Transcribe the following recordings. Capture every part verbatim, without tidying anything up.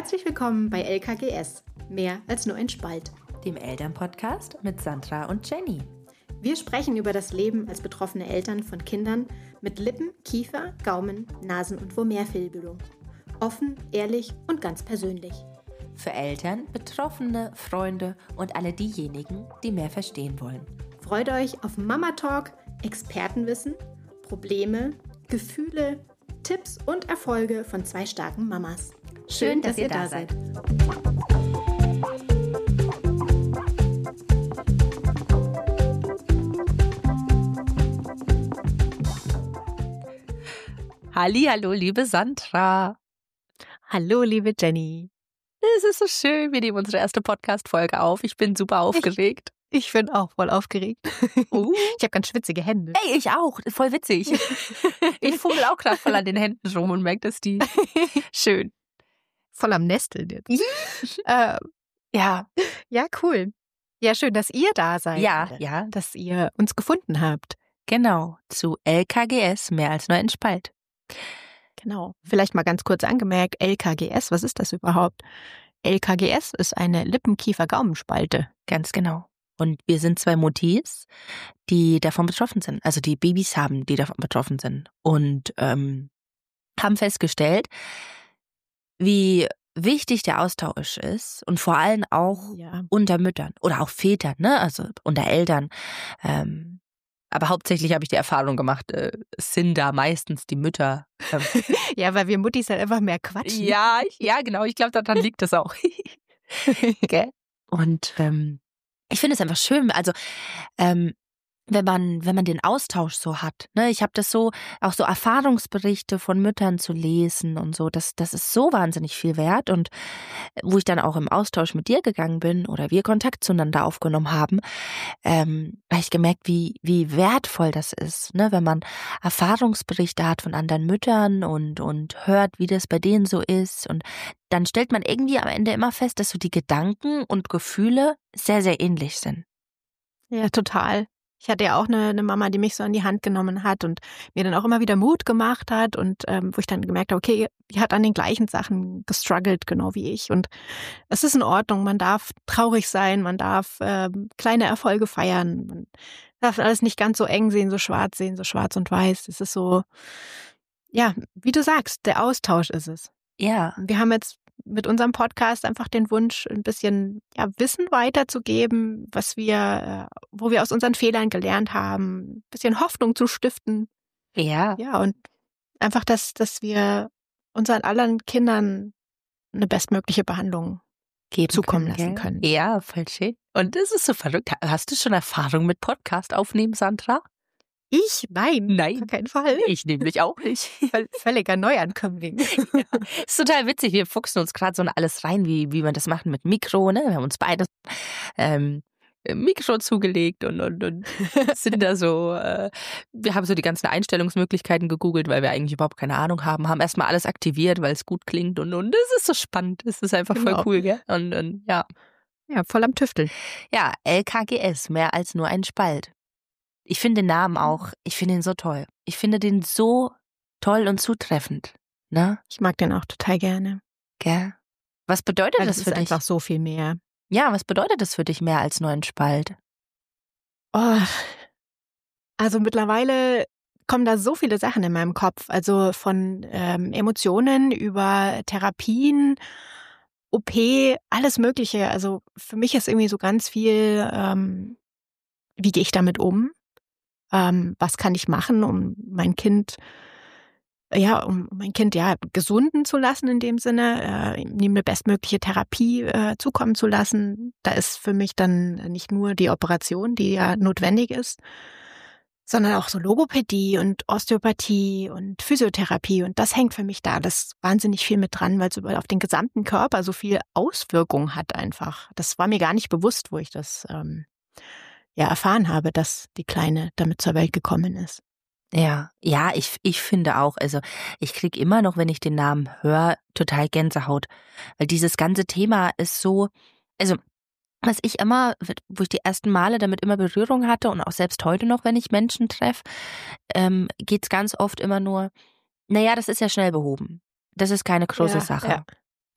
Herzlich willkommen bei L K G S, mehr als nur ein Spalt, dem Elternpodcast mit Sandra und Jenny. Wir sprechen über das Leben als betroffene Eltern von Kindern mit Lippen-, Kiefer-, Gaumen-, Nasen- und wo mehr Fehlbildung. Offen, ehrlich und ganz persönlich. Für Eltern, Betroffene, Freunde und alle diejenigen, die mehr verstehen wollen. Freut euch auf Mama Talk, Expertenwissen, Probleme, Gefühle, Tipps und Erfolge von zwei starken Mamas. Schön, dass, dass ihr da seid. Hallihallo, liebe Sandra. Hallo, liebe Jenny. Es ist so schön, wir nehmen unsere erste Podcast-Folge auf. Ich bin super aufgeregt. Ich, ich bin auch voll aufgeregt. Uh. Ich habe ganz schwitzige Hände. Ey, ich auch. Voll witzig. Ich fummel auch gerade voll an den Händen rum und merke, dass die schön. Voll am Nesteln jetzt. äh, ja. Ja, cool. Ja, schön, dass ihr da seid. Ja, ja. Dass ihr uns gefunden habt. Genau, zu L K G S, mehr als nur ein Spalt. Genau. Vielleicht mal ganz kurz angemerkt, L K G S, was ist das überhaupt? L K G S ist eine Lippen-Kiefer-Gaumenspalte. Ganz genau. Und wir sind zwei Muttis, die davon betroffen sind. Also die Babys haben, die davon betroffen sind. Und ähm, haben festgestellt, wie wichtig der Austausch ist. Und vor allem auch ja. unter unter Müttern oder auch Vätern, ne? Also unter Eltern. Ähm, aber hauptsächlich habe ich die Erfahrung gemacht, äh, sind da meistens die Mütter. Ähm, ja, weil wir Muttis halt einfach mehr quatschen. Ja, ja, genau. Ich glaube, daran liegt das auch. Gell? Und ähm, ich finde es einfach schön, also ähm, wenn man wenn man den Austausch so hat. Ne? Ich habe das so, auch so Erfahrungsberichte von Müttern zu lesen und so, das, das ist so wahnsinnig viel wert. Und wo ich dann auch im Austausch mit dir gegangen bin oder wir Kontakt zueinander aufgenommen haben, ähm, habe ich gemerkt, wie, wie wertvoll das ist, ne? Wenn man Erfahrungsberichte hat von anderen Müttern und, und hört, wie das bei denen so ist. Und dann stellt man irgendwie am Ende immer fest, dass so die Gedanken und Gefühle sehr, sehr ähnlich sind. Ja, total. Ich hatte ja auch eine, eine Mama, die mich so an die Hand genommen hat und mir dann auch immer wieder Mut gemacht hat und ähm, wo ich dann gemerkt habe, okay, die hat an den gleichen Sachen gestruggelt, genau wie ich. Und es ist in Ordnung, man darf traurig sein, man darf ähm, kleine Erfolge feiern, man darf alles nicht ganz so eng sehen, so schwarz sehen, so schwarz und weiß. Es ist so, ja, wie du sagst, der Austausch ist es. Ja. Wir haben jetzt mit unserem Podcast einfach den Wunsch, ein bisschen ja, Wissen weiterzugeben, was wir, wo wir aus unseren Fehlern gelernt haben, ein bisschen Hoffnung zu stiften. Ja. Ja, und einfach, dass, dass wir unseren anderen Kindern eine bestmögliche Behandlung Geben zukommen können, lassen gell? können. Ja, voll schön. Und das ist so verrückt. Hast du schon Erfahrung mit Podcast aufnehmen, Sandra? Ich? Nein. Nein. Auf keinen Fall. Ich nämlich auch nicht. Völliger Neuankömmling. Ja. Ist total witzig. Wir fuchsen uns gerade so in alles rein, wie, wie wir das machen mit Mikro. Ne? Wir haben uns beide ähm, Mikro zugelegt und, und, und sind da so, äh, wir haben so die ganzen Einstellungsmöglichkeiten gegoogelt, weil wir eigentlich überhaupt keine Ahnung haben, haben erstmal alles aktiviert, weil es gut klingt und und es ist so spannend. Es ist einfach Genau. voll cool, gell? Und, und ja. Ja, voll am Tüfteln. Ja, L K G S, mehr als nur ein Spalt. Ich finde den Namen auch, ich finde ihn so toll. Ich finde den so toll und zutreffend. Ne? Ich mag den auch total gerne. Gell? Was bedeutet Weil das es für ist dich? einfach so viel mehr. Ja, was bedeutet das für dich mehr als nur ein Spalt? Oh, also mittlerweile kommen da so viele Sachen in meinem Kopf. Also von ähm, Emotionen über Therapien, O P, alles Mögliche. Also für mich ist irgendwie so ganz viel, ähm, wie gehe ich damit um? Ähm, was kann ich machen, um mein Kind, ja, um mein Kind ja gesunden zu lassen in dem Sinne, äh, ihm eine bestmögliche Therapie äh, zukommen zu lassen. Da ist für mich dann nicht nur die Operation, die ja notwendig ist, sondern auch so Logopädie und Osteopathie und Physiotherapie. Und das hängt für mich da alles wahnsinnig viel mit dran, weil es auf den gesamten Körper so viel Auswirkung hat einfach. Das war mir gar nicht bewusst, wo ich das ähm, ja erfahren habe, dass die Kleine damit zur Welt gekommen ist. Ja, ja, ich, ich finde auch, also ich krieg immer noch, wenn ich den Namen höre, total Gänsehaut. Weil dieses ganze Thema ist so, also was ich immer, wo ich die ersten Male damit immer Berührung hatte und auch selbst heute noch, wenn ich Menschen treffe, ähm, geht's ganz oft immer nur, naja, das ist ja schnell behoben. Das ist keine große Ja, Sache. ja.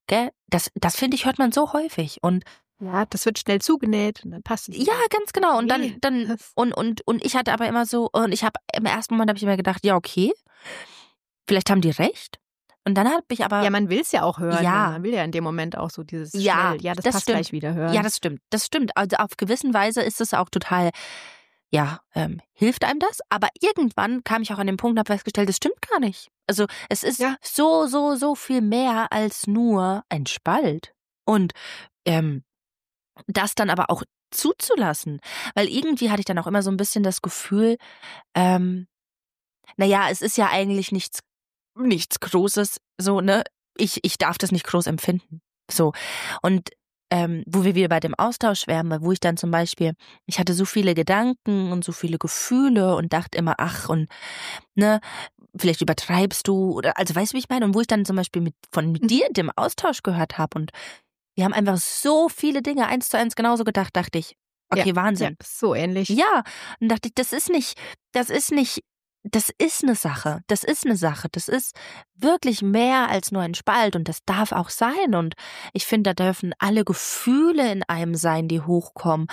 gell? Das, das finde ich, hört man so häufig. Und ja, das wird schnell zugenäht und dann passt es. Ja, ganz genau. Und Nee. dann, dann und, und, und ich hatte aber immer so, und ich habe im ersten Moment habe ich immer gedacht, ja, okay, vielleicht haben die recht. Und dann habe ich aber. Ja, man will es ja auch hören. Ja. Man will ja in dem Moment auch so dieses Ja, schnell, ja, das, das passt stimmt. gleich wieder hören. Ja, das stimmt. Das stimmt. Also auf gewissen Weise ist es auch total, ja, ähm, hilft einem das. Aber irgendwann kam ich auch an den Punkt und habe festgestellt, das stimmt gar nicht. Also es ist Ja. so, so, so viel mehr als nur ein Spalt. Und ähm, das dann aber auch zuzulassen. Weil irgendwie hatte ich dann auch immer so ein bisschen das Gefühl, ähm, naja, es ist ja eigentlich nichts, nichts Großes, so, ne? Ich, ich darf das nicht groß empfinden. So. Und ähm, wo wir wieder bei dem Austausch wären, wo ich dann zum Beispiel, ich hatte so viele Gedanken und so viele Gefühle und dachte immer, ach, und ne, vielleicht übertreibst du, oder also weißt du, wie ich meine? Und wo ich dann zum Beispiel mit, von mit dir dem Austausch gehört habe und wir haben einfach so viele Dinge eins zu eins genauso gedacht, dachte ich, okay, Ja, Wahnsinn. Ja, so ähnlich. Ja, und dachte ich, das ist nicht, das ist nicht, das ist eine Sache, das ist eine Sache, das ist wirklich mehr als nur ein Spalt und das darf auch sein und ich finde, da dürfen alle Gefühle in einem sein, die hochkommen.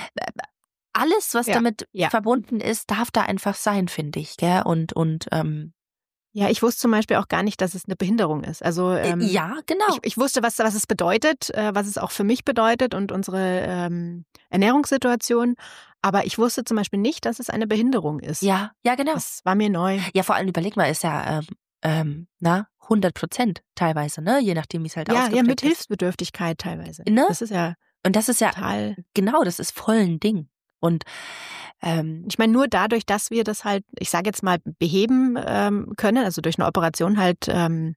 Alles, was Ja, damit ja. verbunden ist, darf da einfach sein, finde ich, gell? Und, und, ähm, Ja, ich wusste zum Beispiel auch gar nicht, dass es eine Behinderung ist. Also ähm, ja, genau. ich, ich wusste, was, was es bedeutet, äh, was es auch für mich bedeutet und unsere ähm, Ernährungssituation. Aber ich wusste zum Beispiel nicht, dass es eine Behinderung ist. Ja, ja, genau. Das war mir neu. Ja, vor allem überleg mal, ist ja, ähm, ähm, na, hundert Prozent teilweise, ne? Je nachdem, wie es halt Ja, ja, ausgeprägt mit ist. Hilfsbedürftigkeit teilweise. Ne? Das ist ja Und das ist ja, total. genau, das ist voll ein Ding. Und ähm, Ich meine, nur dadurch, dass wir das halt, ich sage jetzt mal, beheben ähm, können, also durch eine Operation halt ähm,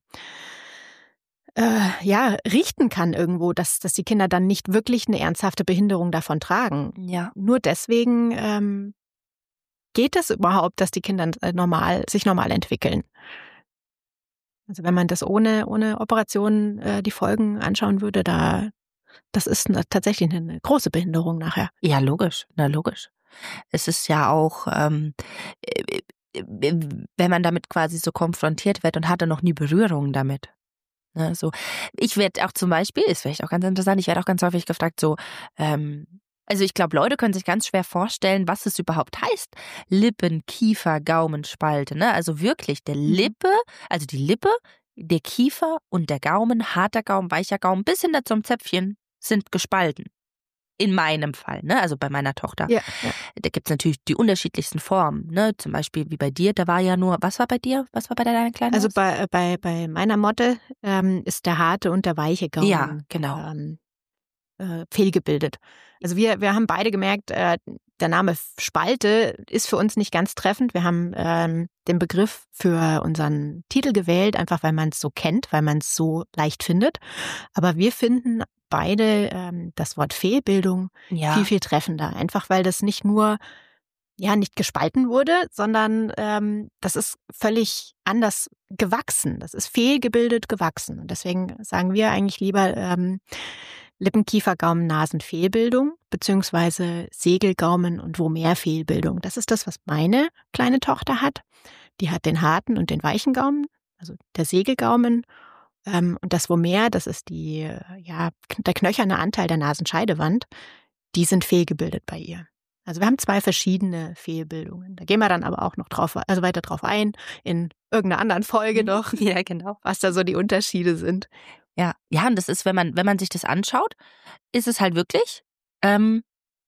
äh, ja, richten kann irgendwo, dass, dass die Kinder dann nicht wirklich eine ernsthafte Behinderung davon tragen. ja, Nur deswegen ähm, geht es überhaupt, dass die Kinder äh, normal, sich normal entwickeln. Also wenn man das ohne, ohne Operation äh, die Folgen anschauen würde, da das ist eine, tatsächlich eine große Behinderung nachher. ja, logisch, na logisch. Es ist ja auch, ähm, äh, äh, wenn man damit quasi so konfrontiert wird und hatte noch nie Berührung damit. Ne, so. Ich werde auch zum Beispiel, ist vielleicht auch ganz interessant, ich werde auch ganz häufig gefragt, so, ähm, also ich glaube, Leute können sich ganz schwer vorstellen, was es überhaupt heißt. Lippen, Kiefer, Gaumen, Spalte, ne? Also wirklich, der Lippe, also die Lippe, der Kiefer und der Gaumen, harter Gaumen, weicher Gaumen, bis hin zum Zäpfchen sind gespalten. In meinem Fall, ne? Also bei meiner Tochter. Ja, ja. Da gibt es natürlich die unterschiedlichsten Formen, ne? Zum Beispiel wie bei dir, da war ja nur, was war bei dir? Was war bei deiner kleinen Also Maus? bei, äh, bei, bei meiner Motte ähm, ist der harte und der weiche Gaumen Ja, genau. ähm, äh, fehlgebildet. Also wir, wir haben beide gemerkt, äh, der Name Spalte ist für uns nicht ganz treffend. Wir haben ähm, den Begriff für unseren Titel gewählt, einfach weil man es so kennt, weil man es so leicht findet. Aber wir finden beide ähm, das Wort Fehlbildung Ja. viel, viel treffender. Einfach weil das nicht nur ja nicht gespalten wurde, sondern ähm, das ist völlig anders gewachsen. Das ist fehlgebildet gewachsen. Und deswegen sagen wir eigentlich lieber ähm, Lippen, Kiefer, Gaumen, Nasen, Fehlbildung, beziehungsweise Segelgaumen und Vomer-Fehlbildung. Das ist das, was meine kleine Tochter hat. Die hat den harten und den weichen Gaumen, also der Segelgaumen. Ähm, und das Vomer, das ist die, ja, der knöcherne Anteil der Nasenscheidewand, die sind fehlgebildet bei ihr. Also wir haben zwei verschiedene Fehlbildungen. Da gehen wir dann aber auch noch drauf, also weiter drauf ein, in irgendeiner anderen Folge noch, Ja, genau. was da so die Unterschiede sind. Ja, ja, und das ist, wenn man, wenn man sich das anschaut, ist es halt wirklich, ähm,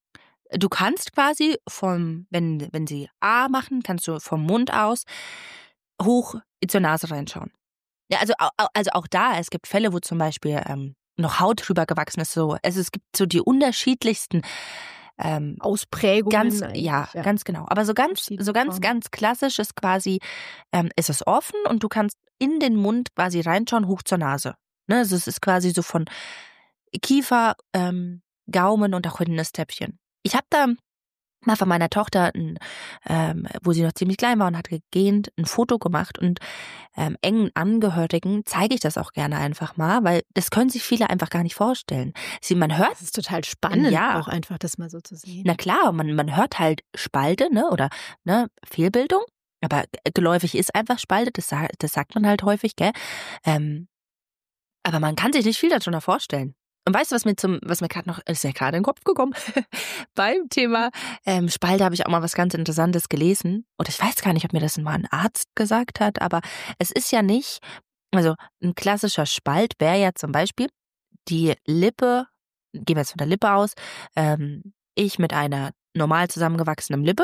du kannst quasi vom, wenn, wenn sie A machen, kannst du vom Mund aus hoch zur Nase reinschauen. Ja, also, au- also auch da, es gibt Fälle, wo zum Beispiel ähm, noch Haut drüber gewachsen ist, so, also es gibt so die unterschiedlichsten ähm, Ausprägungen. Ganz, eigentlich, ja, ganz genau. Aber so ganz, Verschiedene so ganz, Formen. ganz klassisch ist quasi, ähm, ist es offen und du kannst in den Mund quasi reinschauen, hoch zur Nase. Ne, also es ist quasi so von Kiefer, ähm, Gaumen und auch hinten das Täppchen. Ich habe da mal von meiner Tochter, ein, ähm, wo sie noch ziemlich klein war und hat gegähnt, ein Foto gemacht und ähm, engen Angehörigen zeige ich das auch gerne einfach mal, weil das können sich viele einfach gar nicht vorstellen. Sie, man hört Das ist total spannend, Ja. auch einfach das mal so zu sehen. Na klar, man, man hört halt Spalte, ne, oder ne, Fehlbildung, aber geläufig ist einfach Spalte, das, sa- das sagt man halt häufig, gell. Ähm, Aber man kann sich nicht viel darunter vorstellen. Und weißt du, was mir zum, was mir gerade noch, ist ja gerade in den Kopf gekommen, beim Thema ähm, Spalte habe ich auch mal was ganz Interessantes gelesen. Oder ich weiß gar nicht, ob mir das mal ein Arzt gesagt hat, aber es ist ja nicht, also ein klassischer Spalt wäre ja zum Beispiel die Lippe, gehen wir jetzt von der Lippe aus, ähm, ich mit einer normal zusammengewachsenen Lippe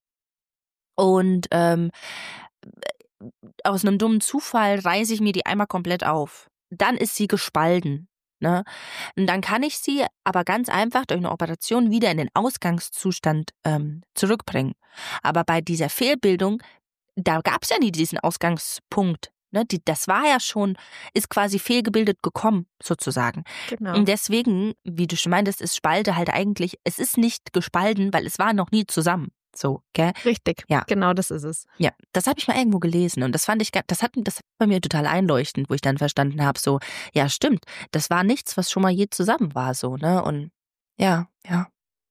und ähm, aus einem dummen Zufall reiße ich mir die einmal komplett auf. Dann ist sie gespalten. Ne? Und dann kann ich sie aber ganz einfach durch eine Operation wieder in den Ausgangszustand ähm, zurückbringen. Aber bei dieser Fehlbildung, da gab es ja nie diesen Ausgangspunkt. Ne? Die, das war ja schon, ist quasi fehlgebildet gekommen, sozusagen. Genau. Und deswegen, wie du schon meintest, ist Spalte halt eigentlich, es ist nicht gespalten, weil es war noch nie zusammen. So, gell? Richtig, ja. Genau das ist es. Ja, das habe ich mal irgendwo gelesen und das fand ich, das hat, das hat bei mir total einleuchtend, wo ich dann verstanden habe, so, ja stimmt, das war nichts, was schon mal je zusammen war, so, ne, und ja, ja.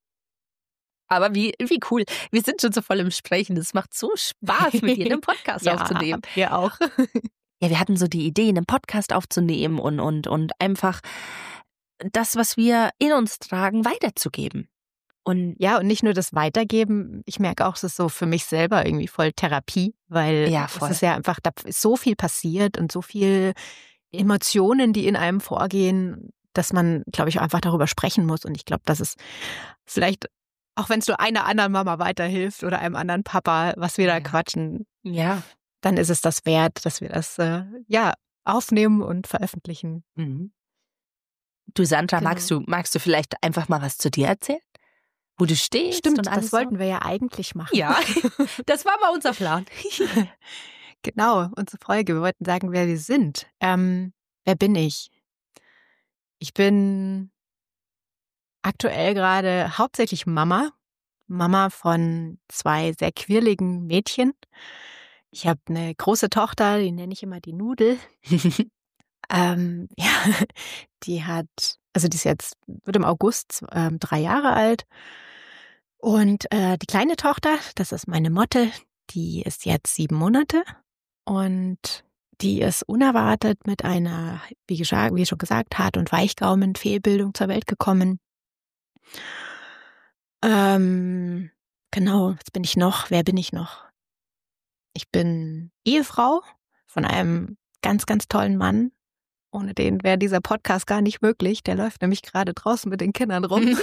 Aber wie, wie cool, wir sind schon so voll im Sprechen, es macht so Spaß, mit dir einen Podcast ja, aufzunehmen. Wir auch. Ja, wir hatten so die Idee, einen Podcast aufzunehmen und, und, und einfach das, was wir in uns tragen, weiterzugeben. Und ja, und nicht nur das Weitergeben, ich merke auch, es ist so für mich selber irgendwie voll Therapie, weil ja, voll. es ist ja einfach, da ist so viel passiert und so viel Emotionen, die in einem vorgehen, dass man, glaube ich, auch einfach darüber sprechen muss. Und ich glaube, dass es vielleicht, auch wenn es nur einer anderen Mama weiterhilft oder einem anderen Papa, was wir da ja. quatschen, ja. dann ist es das wert, dass wir das äh, ja aufnehmen und veröffentlichen. Mhm. Du, Sandra, genau. magst du, magst du vielleicht einfach mal was zu dir erzählen? Wo du stehst. Stimmt, und alles das wollten so? wir ja eigentlich machen. Ja, das war mal unser Plan. Genau, unsere Folge. Wir wollten sagen, wer wir sind. Ähm, wer bin ich? Ich bin aktuell gerade hauptsächlich Mama. Mama von zwei sehr quirligen Mädchen. Ich habe eine große Tochter, die nenne ich immer die Nudel. ähm, ja, die hat, also die ist jetzt, wird im August ähm, drei Jahre alt. Und äh, die kleine Tochter, das ist meine Motte, die ist jetzt sieben Monate und die ist unerwartet mit einer, wie, gesagt, wie schon gesagt, Hart- und Weichgaumen-Fehlbildung zur Welt gekommen. Ähm, genau, jetzt bin ich noch, wer bin ich noch? Ich bin Ehefrau von einem ganz, ganz tollen Mann. Ohne den wäre dieser Podcast gar nicht möglich. Der läuft nämlich gerade draußen mit den Kindern rum.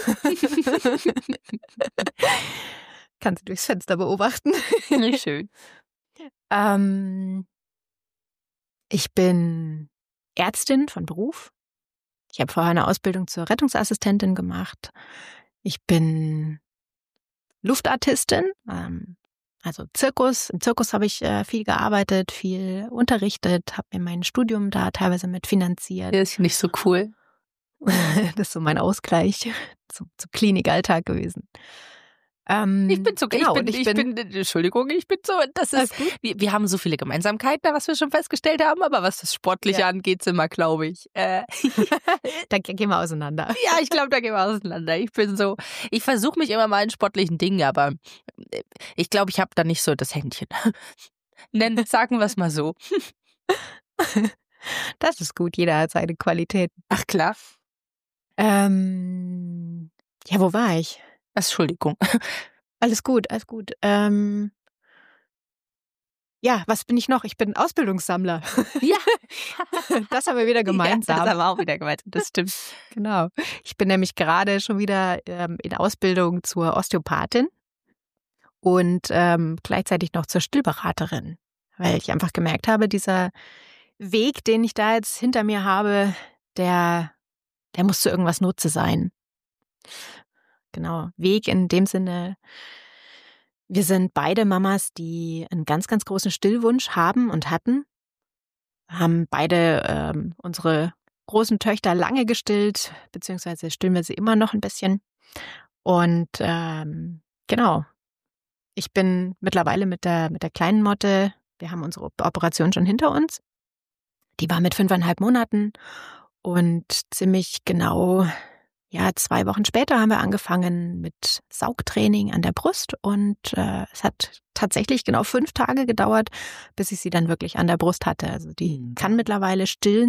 Kann sie durchs Fenster beobachten. Nicht schön. Ähm, ich bin Ärztin von Beruf. Ich habe vorher eine Ausbildung zur Rettungsassistentin gemacht. Ich bin Luftartistin, ähm, also Zirkus. Im Zirkus habe ich äh, viel gearbeitet, viel unterrichtet, habe mir mein Studium da teilweise mit finanziert. Das ist nicht so cool. Das ist so mein Ausgleich zum, zum Klinikalltag gewesen. Ähm, ich bin so, genau, ich, bin, ich, ich bin, bin, Entschuldigung, ich bin so, das ist, wir, wir haben so viele Gemeinsamkeiten, was wir schon festgestellt haben, aber was das Sportliche ja. angeht, sind wir, glaube ich. Äh, da gehen wir auseinander. Ja, ich glaube, da gehen wir auseinander. Ich bin so, ich versuche mich immer mal in sportlichen Dingen, aber ich glaube, ich habe da nicht so das Händchen. Nennen, sagen wir es mal so. Das ist gut, jeder hat seine Qualitäten. Ach klar. Ähm, ja, wo war ich? Entschuldigung. Alles gut, alles gut. Ähm, ja, was bin ich noch? Ich bin Ausbildungssammler. Ja. Das haben wir wieder gemeinsam. Ja, das haben wir auch wieder gemeinsam, das stimmt. Genau. Ich bin nämlich gerade schon wieder ähm, in Ausbildung zur Osteopathin und ähm, gleichzeitig noch zur Stillberaterin, weil ich einfach gemerkt habe, dieser Weg, den ich da jetzt hinter mir habe, der, der muss zu irgendwas Nutze sein. Genau, Weg in dem Sinne, wir sind beide Mamas, die einen ganz, ganz großen Stillwunsch haben und hatten. Haben beide ähm, unsere großen Töchter lange gestillt, beziehungsweise stillen wir sie immer noch ein bisschen. Und ähm, genau, ich bin mittlerweile mit der, mit der kleinen Motte, wir haben unsere Operation schon hinter uns. Die war mit fünfeinhalb Monaten und ziemlich genau... Ja, zwei Wochen später haben wir angefangen mit Saugtraining an der Brust und äh, es hat tatsächlich genau fünf Tage gedauert, bis ich sie dann wirklich an der Brust hatte. Also die mhm. kann mittlerweile stillen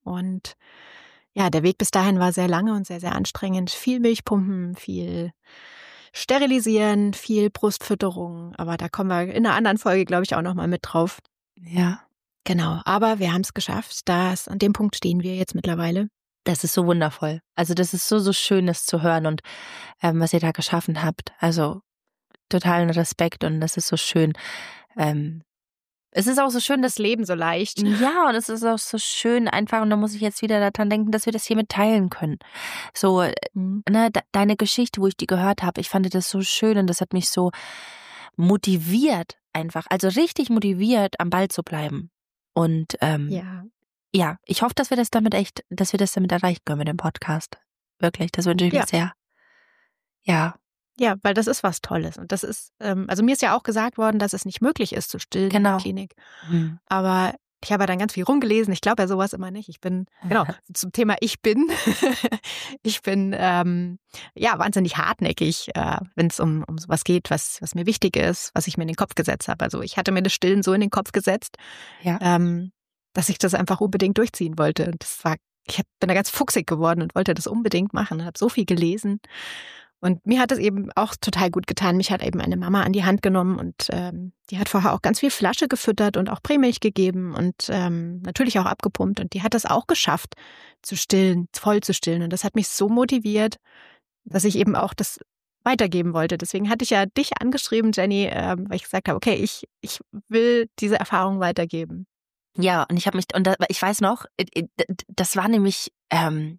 Und ja, der Weg bis dahin war sehr lange und sehr, sehr anstrengend. Viel Milchpumpen, viel Sterilisieren, viel Brustfütterung. Aber da kommen wir in einer anderen Folge, glaube ich, auch nochmal mit drauf. Ja. Genau, aber wir haben es geschafft. Das, an dem Punkt stehen wir jetzt mittlerweile. Das ist so wundervoll. Also das ist so, so schön, das zu hören und ähm, was ihr da geschaffen habt. Also totalen Respekt und das ist so schön. Ähm, es ist auch so schön, Das Leben so leicht. ja, und es ist auch so schön einfach, und da muss ich jetzt wieder daran denken, dass wir das hier mitteilen können. So, Mhm. ne, de- deine Geschichte, wo ich die gehört habe, ich fand das so schön und das hat mich so motiviert einfach, also richtig motiviert, am Ball zu bleiben. Und ähm, Ja. ja, ich hoffe, dass wir das damit echt, dass wir das damit erreichen können mit dem Podcast. Wirklich, das wünsche ich mir Ja. sehr. Ja, Ja, weil das ist was Tolles. Und das ist, ähm, also mir ist ja auch gesagt worden, dass es nicht möglich ist zu stillen in Genau. der Klinik. hm. Aber ich habe ja dann ganz viel rumgelesen. Ich glaube ja sowas immer nicht. Ich bin, genau, zum Thema Ich bin. ich bin ähm, ja wahnsinnig hartnäckig, äh, wenn es um, um sowas geht, was, was mir wichtig ist, was ich mir in den Kopf gesetzt habe. Also ich hatte mir das Stillen so in den Kopf gesetzt, Ja. ähm, dass ich das einfach unbedingt durchziehen wollte. Und das war, ich hab, bin da ganz fuchsig geworden und wollte das unbedingt machen. Ich habe so viel gelesen. Und mir hat es eben auch total gut getan. Mich hat eben eine Mama an die Hand genommen und ähm, die hat vorher auch ganz viel Flasche gefüttert und auch Prämilch gegeben und ähm, natürlich auch abgepumpt. Und die hat das auch geschafft, zu stillen, voll zu stillen. Und das hat mich so motiviert, dass ich eben auch das weitergeben wollte. Deswegen hatte ich ja dich angeschrieben, Jenny, äh, weil ich gesagt habe, okay, ich, ich will diese Erfahrung weitergeben. Ja, und ich habe mich, und da, ich weiß noch, das war nämlich ähm,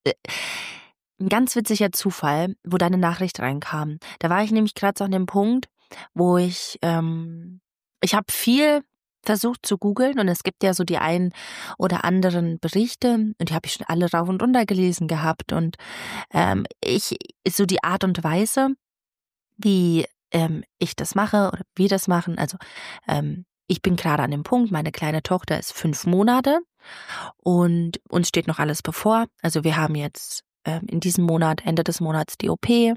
ein ganz witziger Zufall, wo deine Nachricht reinkam. Da war ich nämlich gerade so an dem Punkt, wo ich, ähm, ich habe viel versucht zu googeln und es gibt ja so die einen oder anderen Berichte und die habe ich schon alle rauf und runter gelesen gehabt und ähm, ich, so die Art und Weise, wie ähm, ich das mache oder wir das machen, also ähm, ich bin gerade an dem Punkt, meine kleine Tochter ist fünf Monate und uns steht noch alles bevor. Also wir haben jetzt ähm, in diesem Monat, Ende des Monats die O P.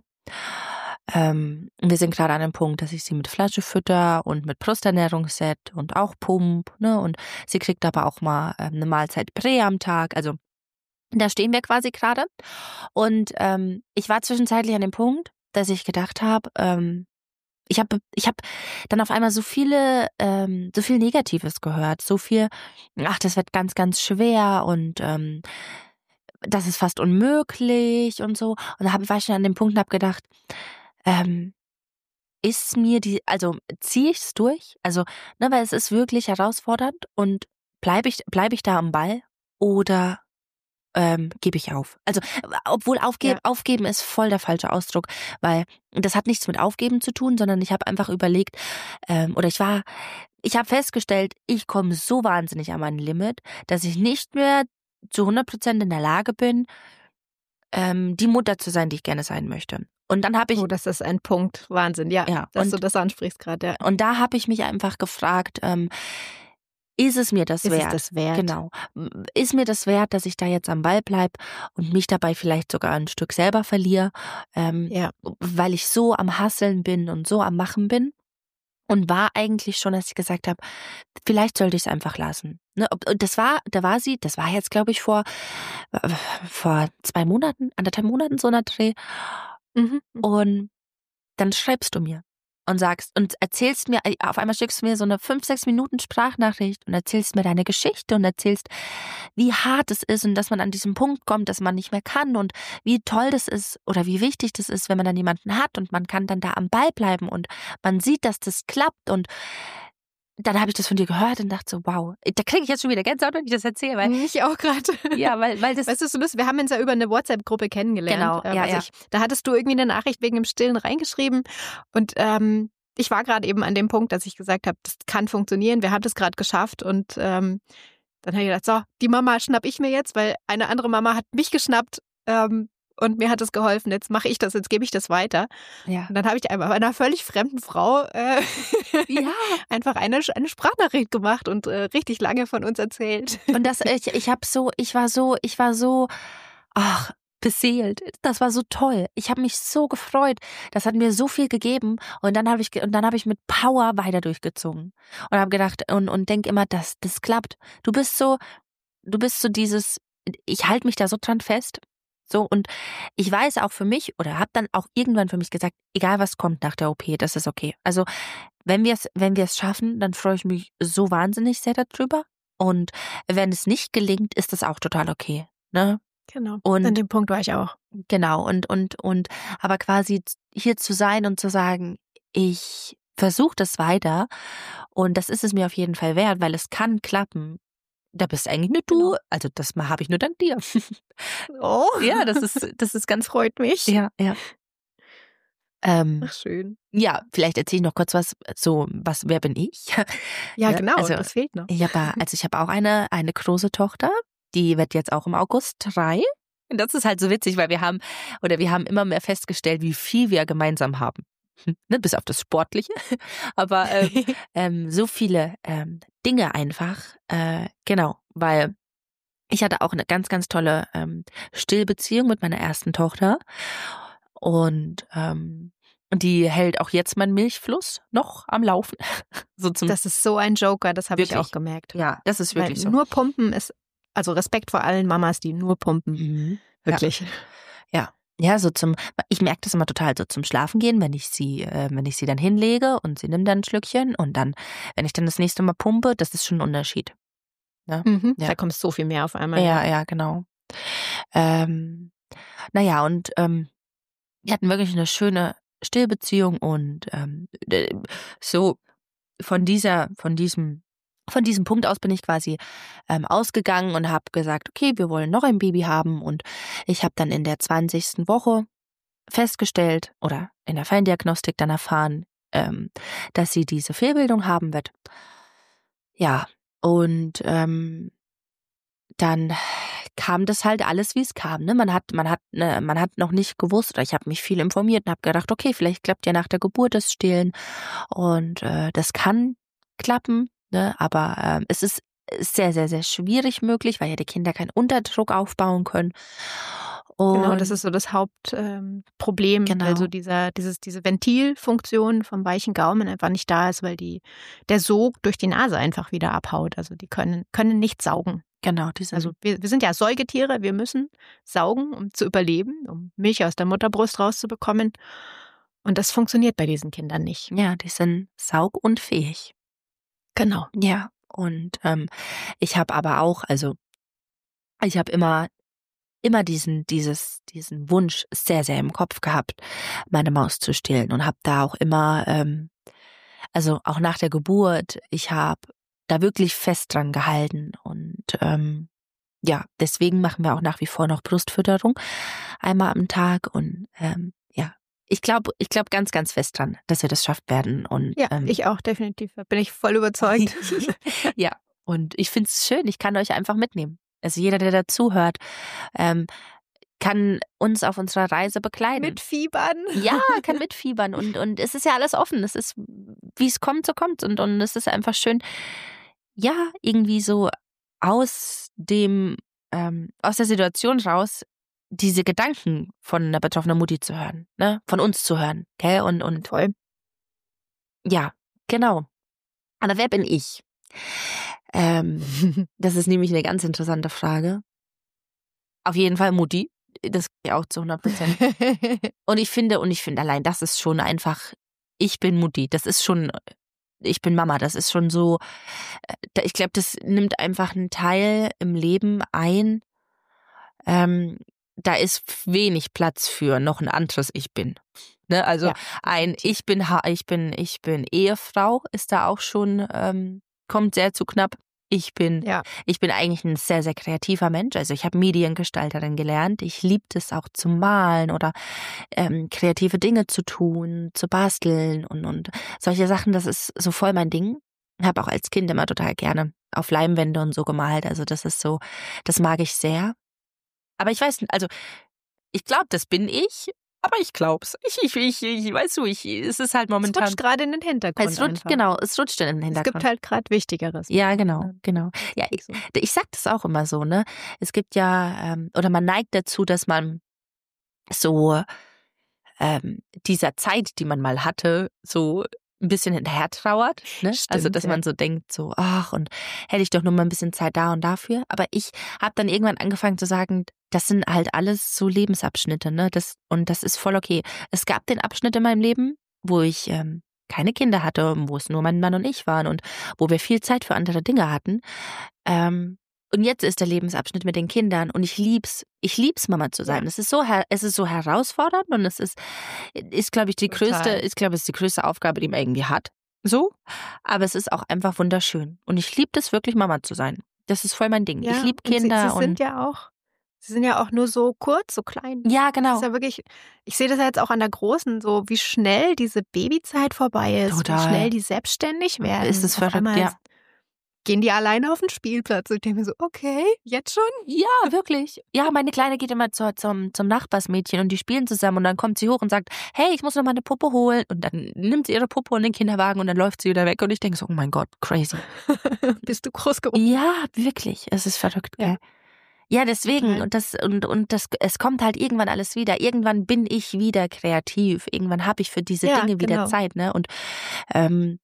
Ähm, wir sind gerade an dem Punkt, dass ich sie mit Flasche fütter und mit Brusternährungsset und auch Pump. Ne? Und sie kriegt aber auch mal ähm, eine Mahlzeit Prä am Tag. Also da stehen wir quasi gerade. Und ähm, ich war zwischenzeitlich an dem Punkt, dass ich gedacht habe, ähm, Ich habe ich hab dann auf einmal so viele, ähm, so viel Negatives gehört, so viel, ach, das wird ganz, ganz schwer und ähm, das ist fast unmöglich und so. Und da hab, war ich schon an dem Punkt und habe gedacht, ähm, ist mir die, also ziehe ich es durch? Also, ne, weil es ist wirklich herausfordernd und bleibe ich, bleib ich da am Ball oder ähm, gebe ich auf. Also, obwohl aufgeben, Ja. aufgeben ist voll der falsche Ausdruck, weil das hat nichts mit Aufgeben zu tun, sondern ich habe einfach überlegt, ähm, oder ich war, ich habe festgestellt, ich komme so wahnsinnig an mein Limit, dass ich nicht mehr zu hundert Prozent in der Lage bin, ähm, die Mutter zu sein, die ich gerne sein möchte. Und dann habe ich, Oh, das ist ein Punkt. Wahnsinn, ja, ja, dass und, du das ansprichst gerade. Ja. und da habe ich mich einfach gefragt, ähm, ist es mir das Ist wert? es das wert? Genau. Ist mir das wert, dass ich da jetzt am Ball bleibe und mich dabei vielleicht sogar ein Stück selber verliere, ähm, Ja. weil ich so am Hasseln bin und so am Machen bin? Und war eigentlich schon, dass ich gesagt habe, vielleicht sollte ich es einfach lassen. Ne? Und das war, da war sie, das war jetzt, glaube ich, vor, äh, vor zwei Monaten, anderthalb Monaten so einer Dreh. Mhm. Und dann schreibst du mir und sagst und erzählst mir, auf einmal schickst du mir so eine fünf, sechs Minuten Sprachnachricht und erzählst mir deine Geschichte und erzählst, wie hart es ist und dass man an diesen Punkt kommt, dass man nicht mehr kann und wie toll das ist oder wie wichtig das ist, wenn man dann jemanden hat und man kann dann da am Ball bleiben und man sieht, dass das klappt und dann habe ich das von dir gehört und dachte so, wow, da kriege ich jetzt schon wieder Gänsehaut, wenn ich das erzähle, weil Ich auch gerade. ja, weil, weil das Weißt du, so lustig, wir haben uns ja über eine WhatsApp-Gruppe kennengelernt. Genau, äh, ja, also ja. Ich, da hattest du irgendwie eine Nachricht wegen dem Stillen reingeschrieben und ähm, ich war gerade eben an dem Punkt, dass ich gesagt habe, das kann funktionieren, wir haben das gerade geschafft und ähm, dann habe ich gedacht, so, die Mama schnapp ich mir jetzt, weil eine andere Mama hat mich geschnappt ähm, und mir hat es geholfen, jetzt mache ich das, jetzt gebe ich das weiter. ja. Und dann habe ich einfach bei einer völlig fremden Frau äh, Ja. einfach eine, eine Sprachnachricht gemacht und äh, richtig lange von uns erzählt. Und das, ich, ich habe so, ich war so, ich war so, ach, beseelt. Das war so toll. Ich habe mich so gefreut. Das hat mir so viel gegeben. Und dann habe ich, und dann habe ich mit Power weiter durchgezogen und habe gedacht und und denk immer, dass das klappt. Du bist so, du bist so dieses, ich halte mich da so dran fest. So, und ich weiß auch für mich oder habe dann auch irgendwann für mich gesagt, egal was kommt nach der O P, das ist okay. Also wenn wir es wenn wir es schaffen, dann freue ich mich so wahnsinnig sehr darüber. Und wenn es nicht gelingt, ist das auch total okay. Ne? Genau. Und an dem Punkt war ich auch. Genau. Und und und aber quasi hier zu sein und zu sagen, ich versuche das weiter und das ist es mir auf jeden Fall wert, weil es kann klappen. Da bist eigentlich nur du. Genau. Also das habe ich nur dank dir. Oh. Ja, das ist, das ist ganz freut mich. Ja, ja. Ähm, Ach, schön. Ja, vielleicht erzähle ich noch kurz was, so, was, wer bin ich? Ja, Ne? genau, Also, das fehlt noch. Ich habe, also ich habe auch eine, eine große Tochter, die wird jetzt auch im August drei. Und das ist halt so witzig, weil wir haben, oder wir haben immer mehr festgestellt, wie viel wir gemeinsam haben. Ne, bis auf das Sportliche. Aber ähm, ähm, so viele ähm, Dinge einfach. Äh, genau, weil ich hatte auch eine ganz, ganz tolle ähm, Stillbeziehung mit meiner ersten Tochter. Und ähm, die hält auch jetzt meinen Milchfluss noch am Laufen. So zum Das ist so ein Joker, das habe ich Wirklich. auch gemerkt. Ja, das ist wirklich Weil so. Nur pumpen ist, also Respekt vor allen Mamas, die nur pumpen. Mhm. Wirklich. Ja. Ja, so zum, ich merke das immer total so zum Schlafen gehen, wenn ich sie, äh, wenn ich sie dann hinlege und sie nimmt dann ein Schlückchen und dann, wenn ich dann das nächste Mal pumpe, das ist schon ein Unterschied. Ja, Mhm. Ja. Da kommt so viel mehr auf einmal. ja, ja, genau. Ähm, naja, und ähm, wir hatten wirklich eine schöne Stillbeziehung und ähm, d- so von dieser, von diesem, von diesem Punkt aus bin ich quasi ähm, ausgegangen und habe gesagt, okay, wir wollen noch ein Baby haben und ich habe dann in der zwanzigsten Woche festgestellt oder in der Feindiagnostik dann erfahren, ähm, dass sie diese Fehlbildung haben wird. Ja, und ähm, dann kam das halt alles, wie es kam. Ne? Man hat, man hat, ne, man hat noch nicht gewusst, oder ich habe mich viel informiert und habe gedacht, okay, vielleicht klappt ja nach der Geburt das Stillen und äh, das kann klappen, ne? Aber ähm, es ist sehr, sehr, sehr schwierig möglich, weil ja die Kinder keinen Unterdruck aufbauen können. Und Genau, das ist so das Hauptproblem, Genau. weil so dieser, dieses, diese Ventilfunktion vom weichen Gaumen einfach nicht da ist, weil die, der Sog durch die Nase einfach wieder abhaut. Also die können, können nicht saugen. genau, diese, Also wir, wir sind ja Säugetiere, wir müssen saugen, um zu überleben, um Milch aus der Mutterbrust rauszubekommen. Und das funktioniert bei diesen Kindern nicht. ja, die sind saugunfähig. Genau. Ja, und ähm, ich habe aber auch, also ich habe immer, immer diesen, dieses, diesen Wunsch sehr, sehr im Kopf gehabt, meine Maus zu stillen und habe da auch immer, ähm, also auch nach der Geburt, ich habe da wirklich fest dran gehalten und ähm, ja, deswegen machen wir auch nach wie vor noch Brustfütterung einmal am Tag und ähm, ja, ich glaube, ich glaube ganz, ganz fest dran, dass wir das schaffen werden und Ja, ähm, ich auch definitiv. Da bin ich voll überzeugt. ja, und ich finde es schön, ich kann euch einfach mitnehmen. Also jeder, der dazuhört, ähm, kann uns auf unserer Reise begleiten. Mitfiebern. Ja, kann mitfiebern und, und es ist ja alles offen. Es ist, wie es kommt, so kommt. Und, und es ist einfach schön, ja, irgendwie so aus dem, ähm, aus der Situation raus, diese Gedanken von einer betroffenen Mutti zu hören, ne? Von uns zu hören, gell? Und, und Voll. ja, genau. Aber wer bin ich? Ähm, das ist nämlich eine ganz interessante Frage. Auf jeden Fall Mutti. Das ja auch zu hundert Prozent. Und ich finde, und ich finde allein, das ist schon einfach, ich bin Mutti. Das ist schon, ich bin Mama. Das ist schon so, ich glaube, das nimmt einfach einen Teil im Leben ein. Ähm, da ist wenig Platz für noch ein anderes Ich bin. Ne? Also Ja. ein Ich bin, ich bin, ich bin Ehefrau ist da auch schon, ähm, kommt sehr zu knapp. Ich bin, Ja. ich bin eigentlich ein sehr, sehr kreativer Mensch. Also ich habe Mediengestalterin gelernt. Ich liebe es auch zu malen oder ähm, kreative Dinge zu tun, zu basteln und, und solche Sachen. Das ist so voll mein Ding. Ich habe auch als Kind immer total gerne auf Leinwände und so gemalt. Also das ist so, das mag ich sehr. Aber ich weiß, also ich glaube, das bin ich. Aber ich glaub's. Ich, ich, ich, ich weißt du, ich, es ist halt momentan. Es rutscht gerade in den Hintergrund. Es rutscht, einfach. genau, es rutscht in den Hintergrund. Es gibt halt gerade Wichtigeres. Ja, genau, genau. Ja, ich, ich sag das auch immer so, ne? Es gibt ja, ähm, oder man neigt dazu, dass man so ähm, dieser Zeit, die man mal hatte, so ein bisschen hinterher trauert, ne? Stimmt, Also, dass ja. man so denkt, so, ach, und hätte ich doch nur mal ein bisschen Zeit da und dafür. Aber ich habe dann irgendwann angefangen zu sagen, das sind halt alles so Lebensabschnitte, ne? Das, und das ist voll okay. Es gab den Abschnitt in meinem Leben, wo ich ähm, keine Kinder hatte, wo es nur mein Mann und ich waren und wo wir viel Zeit für andere Dinge hatten. Ähm, und jetzt ist der Lebensabschnitt mit den Kindern und ich lieb's, ich lieb's, Mama zu sein. Ja. Es ist so, her- es ist so herausfordernd und es ist, ist, glaube ich, die Total. größte, ich glaube, es ist die größte Aufgabe, die man irgendwie hat. So. Aber es ist auch einfach wunderschön. Und ich liebe das wirklich, Mama zu sein. Das ist voll mein Ding. Ja, ich liebe und Kinder sie, sie sind und, ja auch, sie sind ja auch nur so kurz, so klein. ja, Das genau. ist ja wirklich, ich sehe das ja jetzt auch an der Großen, so wie schnell diese Babyzeit vorbei ist, Total. wie schnell die selbstständig werden. Ist es Auf verrückt, einmal ja. gehen die alleine auf den Spielplatz und ich denke mir so, okay, jetzt schon? Ja, wirklich. Ja, meine Kleine geht immer zur, zum, zum Nachbarsmädchen und die spielen zusammen und dann kommt sie hoch und sagt, hey, ich muss noch mal eine Puppe holen. Und dann nimmt sie ihre Puppe und den Kinderwagen und dann läuft sie wieder weg und ich denke so, oh mein Gott, crazy. Bist du groß geworden? Ja, wirklich. Es ist verrückt, Ja. gell? Ja, deswegen, Total. und das, und, und das, es kommt halt irgendwann alles wieder. Irgendwann bin ich wieder kreativ. Irgendwann habe ich für diese Ja, Dinge wieder genau. Zeit, ne? Und ähm,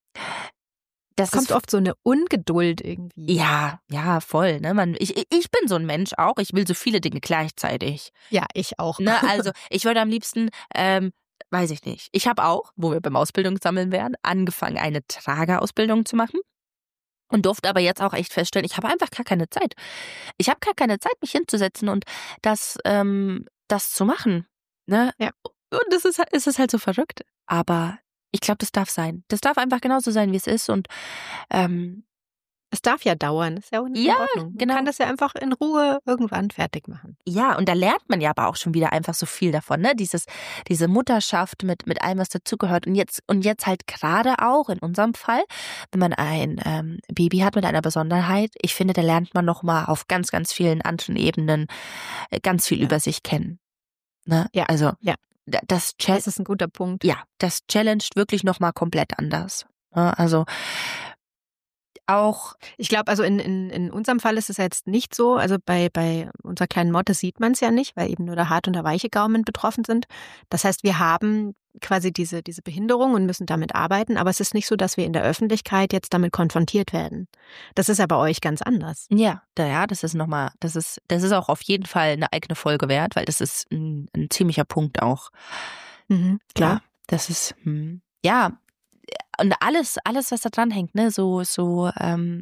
das Kommt ist oft so eine Ungeduld irgendwie. ja, ja, voll, ne? Man, ich, ich bin so ein Mensch auch. Ich will so viele Dinge gleichzeitig. Ja, ich auch. Ne? Also, ich würde am liebsten, ähm, weiß ich nicht. Ich habe auch, wo wir beim Ausbildungssammeln wären, angefangen, eine Tragerausbildung zu machen. Und durfte aber jetzt auch echt feststellen, ich habe einfach gar keine Zeit. Ich habe gar keine Zeit, mich hinzusetzen und das, ähm, das zu machen. Ne? Ja. Und das ist, es ist halt so verrückt. Aber ich glaube, das darf sein. Das darf einfach genauso sein, wie es ist. Und ähm, Es darf ja dauern, ist ja auch in Ja, Ordnung. Man genau. kann das ja einfach in Ruhe irgendwann fertig machen. ja, und da lernt man ja aber auch schon wieder einfach so viel davon, ne? Dieses, diese Mutterschaft mit, mit allem, was dazugehört. Und jetzt, und jetzt halt gerade auch in unserem Fall, wenn man ein ähm, Baby hat mit einer Besonderheit, ich finde, da lernt man nochmal auf ganz, ganz vielen anderen Ebenen äh, ganz viel Ja. über sich kennen. Ne? Ja, Also, ja. da- das, Chal- Das ist ein guter Punkt. ja, das challenged wirklich nochmal komplett anders. Ne? Also, auch, Ich glaube, also in, in, in unserem Fall ist es jetzt nicht so. Also bei, bei unserer kleinen Motte sieht man es ja nicht, weil eben nur der harte und der weiche Gaumen betroffen sind. Das heißt, wir haben quasi diese, diese Behinderung und müssen damit arbeiten. Aber es ist nicht so, dass wir in der Öffentlichkeit jetzt damit konfrontiert werden. Das ist ja bei euch ganz anders. ja, da, ja, das ist nochmal, das ist, das ist auch auf jeden Fall eine eigene Folge wert, weil das ist ein, ein ziemlicher Punkt auch. Mhm, Klar, das ist, hm, ja, und alles, alles, was da dran hängt, ne, so, so, ähm,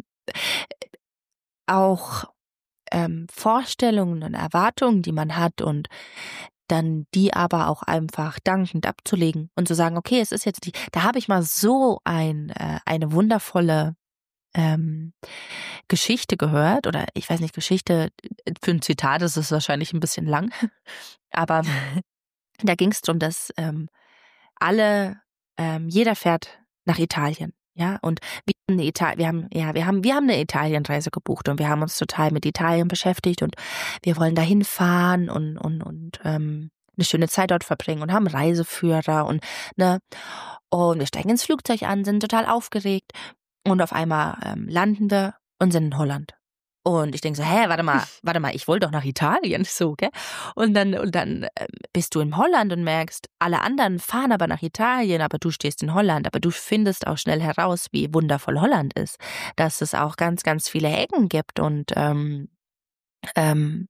auch ähm, Vorstellungen und Erwartungen, die man hat und dann die aber auch einfach dankend abzulegen und zu sagen, okay, es ist jetzt die, da habe ich mal so ein, äh, eine wundervolle ähm, Geschichte gehört oder ich weiß nicht, Geschichte, für ein Zitat ist es wahrscheinlich ein bisschen lang, aber da ging es darum, dass ähm, alle, ähm, jeder fährt nach Italien, ja, und wir haben eine Italien, wir haben, ja, wir haben, wir haben eine Italienreise gebucht und wir haben uns total mit Italien beschäftigt und wir wollen dahin fahren und und und ähm, eine schöne Zeit dort verbringen und haben Reiseführer und ne, und wir steigen ins Flugzeug an, sind total aufgeregt und auf einmal ähm, landen wir und sind in Holland. Und ich denke so, hä, warte mal, warte mal, ich wollte doch nach Italien, so, gell? Und dann, und dann ähm, bist du in Holland und merkst, alle anderen fahren aber nach Italien, aber du stehst in Holland, aber du findest auch schnell heraus, wie wundervoll Holland ist, dass es auch ganz, ganz viele Ecken gibt und ähm, ähm,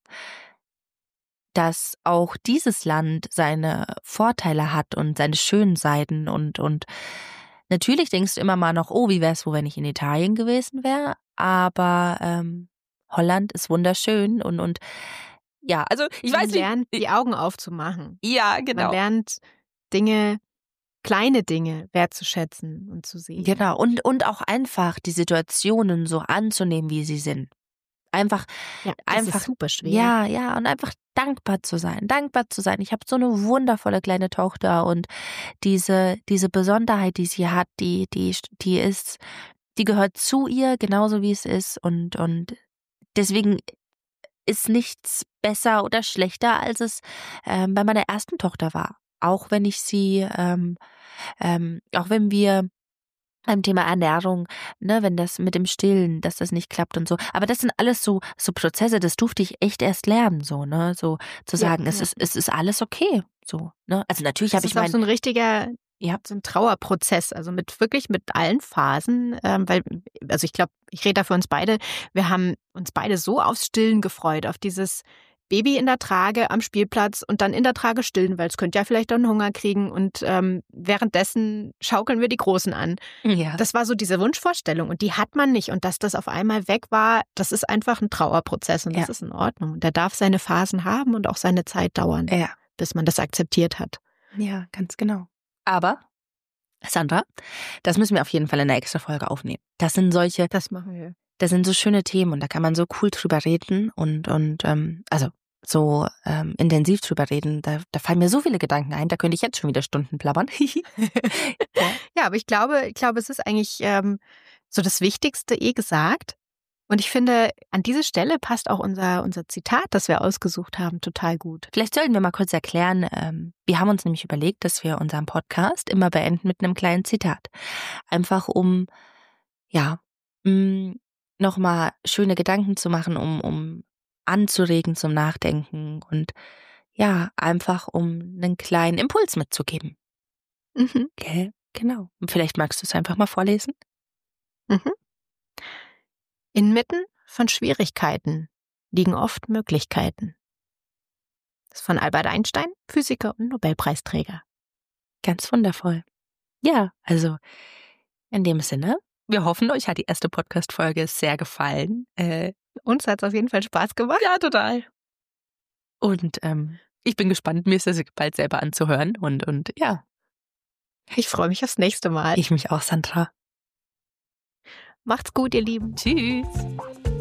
dass auch dieses Land seine Vorteile hat und seine schönen Seiten und und natürlich denkst du immer mal noch, oh, wie wär's wohl, wenn ich in Italien gewesen wäre, aber ähm, Holland ist wunderschön und und ja, also ich Man weiß nicht. lernt, die Augen aufzumachen. Ja, Man genau. lernt Dinge, kleine Dinge wertzuschätzen und zu sehen. Genau. Und, und auch einfach die Situationen so anzunehmen, wie sie sind. Einfach, Ja, das einfach, ist super schwer. ja, ja, und einfach dankbar zu sein, dankbar zu sein. Ich habe so eine wundervolle kleine Tochter und diese, diese Besonderheit, die sie hat, die, die, die ist, die gehört zu ihr, genauso wie es ist und, und deswegen ist nichts besser oder schlechter, als es ähm, bei meiner ersten Tochter war. Auch wenn ich sie, ähm, ähm, auch wenn wir beim Thema Ernährung, ne, wenn das mit dem Stillen, dass das nicht klappt und so. Aber das sind alles so so Prozesse, das durfte ich echt erst lernen, so, ne, so zu Ja, sagen, es ja. ist es ist alles okay, so, ne. Also natürlich Das habe ich ist auch mein so ein richtiger Ja. So ein Trauerprozess, also mit wirklich mit allen Phasen, ähm, weil, also ich glaube, ich rede da für uns beide, wir haben uns beide so aufs Stillen gefreut, auf dieses Baby in der Trage am Spielplatz und dann in der Trage stillen, weil es könnte ja vielleicht auch einen Hunger kriegen und ähm, währenddessen schaukeln wir die Großen an. Ja. Das war so diese Wunschvorstellung und die hat man nicht und dass das auf einmal weg war, das ist einfach ein Trauerprozess und das Ja. ist in Ordnung. Und der darf seine Phasen haben und auch seine Zeit dauern, Ja. bis man das akzeptiert hat. Ja, ganz genau. Aber, Sandra, das müssen wir auf jeden Fall in einer extra Folge aufnehmen. Das sind solche, Das machen wir. das sind so schöne Themen und da kann man so cool drüber reden und, und ähm, also so ähm, intensiv drüber reden. Da, da fallen mir so viele Gedanken ein, da könnte ich jetzt schon wieder Stunden plappern. Ja, aber ich glaube, ich glaube, es ist eigentlich ähm, so das Wichtigste eh gesagt. Und ich finde, an diese Stelle passt auch unser, unser Zitat, das wir ausgesucht haben, total gut. Vielleicht sollten wir mal kurz erklären, ähm, wir haben uns nämlich überlegt, dass wir unseren Podcast immer beenden mit einem kleinen Zitat. Einfach um, ja, mh, nochmal schöne Gedanken zu machen, um, um anzuregen zum Nachdenken und ja, einfach um einen kleinen Impuls mitzugeben. Mhm. Okay, genau. Und vielleicht magst du es einfach mal vorlesen? Mhm. Inmitten von Schwierigkeiten liegen oft Möglichkeiten. Das ist von Albert Einstein, Physiker und Nobelpreisträger. Ganz wundervoll. Ja, also in dem Sinne, wir hoffen, euch hat die erste Podcast-Folge sehr gefallen. Äh, Uns hat es auf jeden Fall Spaß gemacht. ja, total. Und ähm, ich bin gespannt, mir ist das bald selber anzuhören. Und, und ja, Ich freue mich aufs nächste Mal. ich mich auch, Sandra. Macht's gut, ihr Lieben. Tschüss.